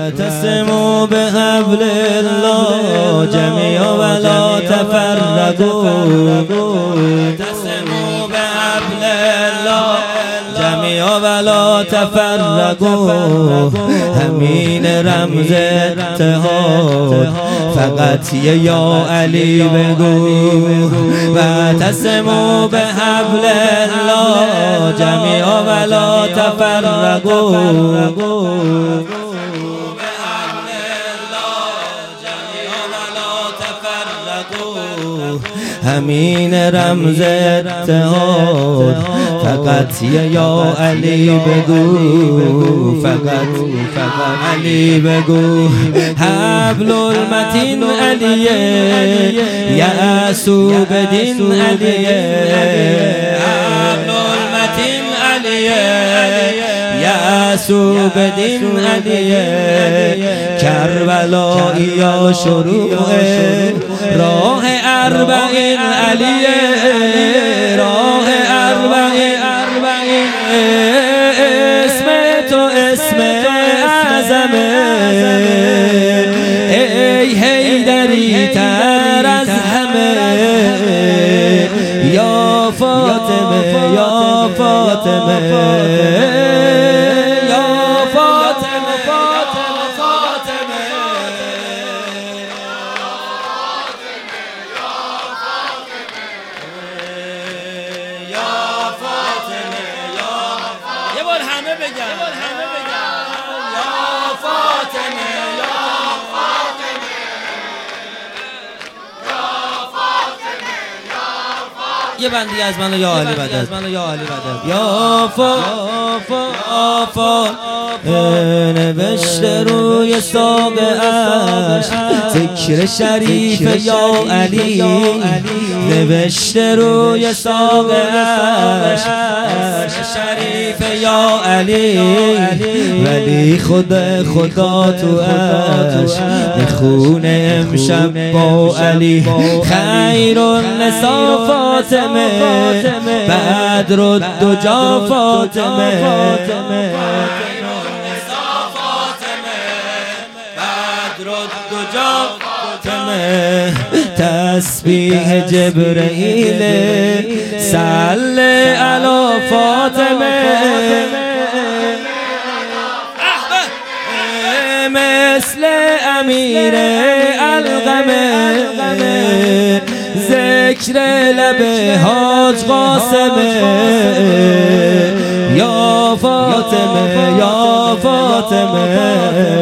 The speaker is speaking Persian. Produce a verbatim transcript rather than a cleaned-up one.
واعتصموا بحبل الله جميعا ولا تفرقوا واعتصموا بحبل الله جميعا ولا تفرقوا همین رمز اتحاد فقط یا علی بگو واعتصموا بحبل الله جميعا ولا تفرقوا همین رمز اتحاد فقط یا علی بگو فقط فقط علی بگو حبل المتین علیه یأسو بدین علیه حبل المتین علیه یأسو بدین علیه کربلایی یا شروع راه اربعین علیه راه اربعین اسم تو اسم اعظمه ای حیدری تر از همه یا فاطمه یا فاطمه همه بگن همه بگن یا فاطمه یا فاطمه یا فاطمه یا فاطمه یه بندی از منو یا علی بعد از منو یا علی بعد یا فاطمه نوشته روی ساق عرش ذکر شریف یا علی نوشته روی ساق عرش شریف یا علی ولی خود خدا تو عرش میخونه امشب با علی خیر النساء فاطمه بدر الدجا فاطمه تسبیح جبرئیل صل علی فاطمه مثل امیر القمه ذکر لب حاج قاسمه یا فاطمه یا فاطمه